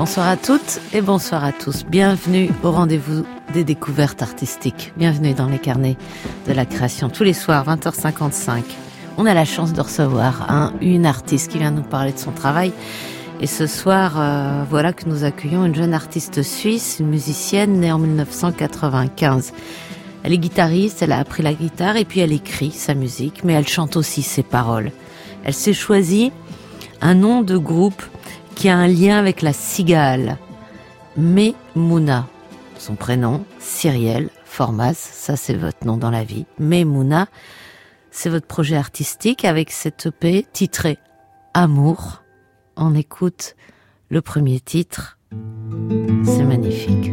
Bonsoir à toutes et bonsoir à tous. Bienvenue au rendez-vous des découvertes artistiques. Bienvenue dans les carnets de la création. Tous les soirs, 20h55, on a la chance de recevoir une artiste qui vient nous parler de son travail. Et ce soir, voilà que nous accueillons une jeune artiste suisse, une musicienne née en 1995. Elle est guitariste, elle a appris la guitare et puis elle écrit sa musique, mais elle chante aussi ses paroles. Elle s'est choisie un nom de groupe qui a un lien avec la cigale. Memouna, son prénom, Cyrielle Formaz, ça c'est votre nom dans la vie. Memouna, c'est votre projet artistique avec cette EP titrée Amour. On écoute le premier titre, c'est magnifique.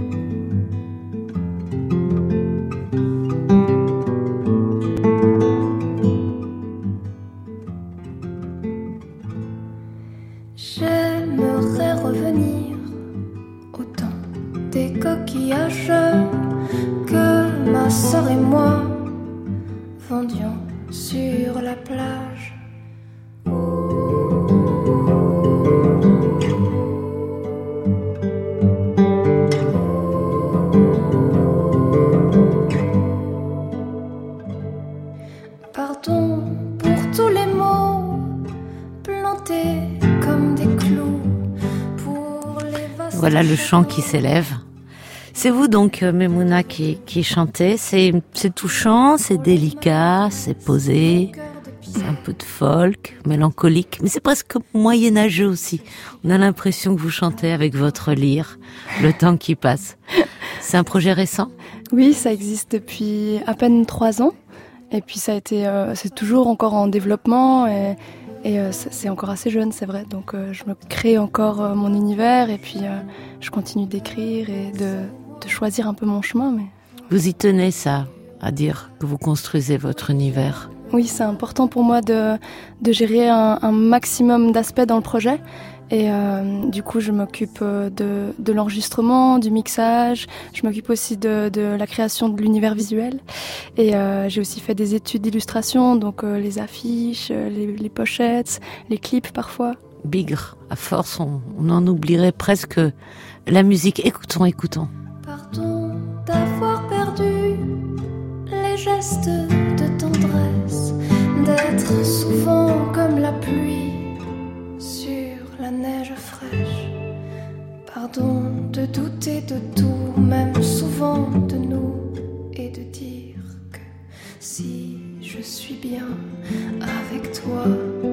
J'aimerais revenir au temps des coquillages que ma sœur et moi vendions sur la plage. Pardon pour tous les mots plantés comme des clous pour les vastes. Voilà le chant qui s'élève. C'est vous donc, Memouna, qui chantez. C'est touchant, c'est délicat, c'est posé. C'est un peu de folk, mélancolique, mais c'est presque moyenâgeux aussi. On a l'impression que vous chantez avec votre lyre, le temps qui passe. C'est un projet récent ? Oui, ça existe depuis à peine 3 ans. Et puis ça a été, c'est toujours encore en développement et c'est encore assez jeune, c'est vrai. Donc je me crée encore mon univers et puis je continue d'écrire et de choisir un peu mon chemin. Mais vous y tenez, ça, à dire que vous construisez votre univers ? Oui, c'est important pour moi de gérer un maximum d'aspects dans le projet. Et du coup, je m'occupe de l'enregistrement, du mixage. Je m'occupe aussi de la création de l'univers visuel. Et j'ai aussi fait des études d'illustration, donc les affiches, les pochettes, les clips parfois. Bigre, à force, on en oublierait presque la musique. Écoutons. Pardon d'avoir perdu les gestes de tendresse, d'être souvent comme la pluie sur la neige fraîche. Pardon de douter de tout, même souvent de nous, et de dire que si je suis bien avec toi,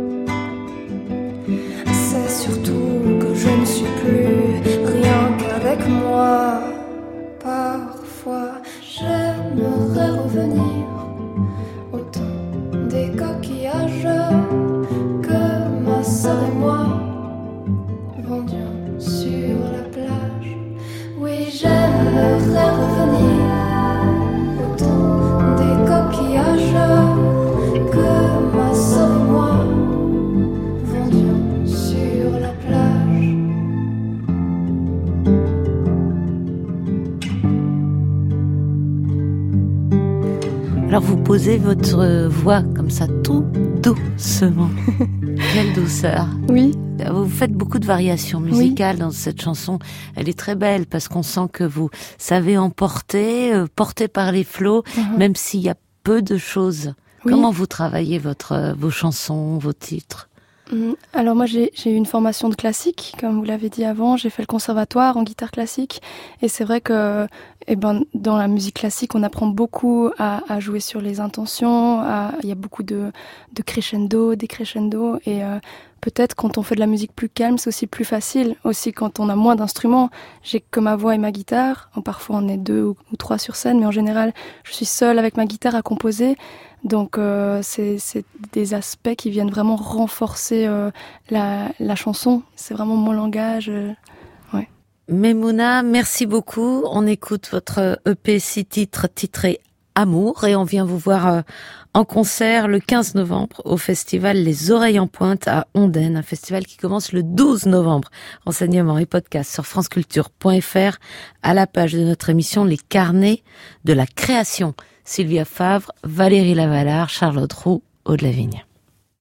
c'est surtout que je ne suis plus rien qu'avec moi. Parfois j'aimerais revenir au temps des coquillages que ma sœur et moi vendions sur la plage. Oui, j'aimerais revenir au temps des coquillages que ma sœur et moi vendions sur la plage. Alors vous posez votre voix comme ça, tout doucement. Quelle douceur. Oui. Vous faites beaucoup de variations musicales dans cette chanson. Elle est très belle parce qu'on sent que vous savez emporter, porté par les flots, même s'il y a peu de choses. Oui. Comment vous travaillez vos chansons, vos titres ? Alors moi j'ai eu une formation de classique, comme vous l'avez dit avant, j'ai fait le conservatoire en guitare classique et c'est vrai que dans la musique classique on apprend beaucoup à jouer sur les intentions, il y a beaucoup de crescendo, décrescendo et peut-être quand on fait de la musique plus calme c'est aussi plus facile, aussi quand on a moins d'instruments. J'ai que ma voix et ma guitare, parfois on est 2 ou 3 sur scène mais en général je suis seule avec ma guitare à composer. Donc c'est des aspects qui viennent vraiment renforcer la chanson. C'est vraiment mon langage. Ouais. Memouna, merci beaucoup. On écoute votre EP 6 titres titré Amour et on vient vous voir en concert le 15 novembre au festival Les Oreilles en Pointe à Ondaine, un festival qui commence le 12 novembre. Renseignements et podcasts sur franceculture.fr à la page de notre émission Les Carnets de la Création. Sylvia Favre, Valérie Lavalard, Charlotte Roux, Aude Lavigne.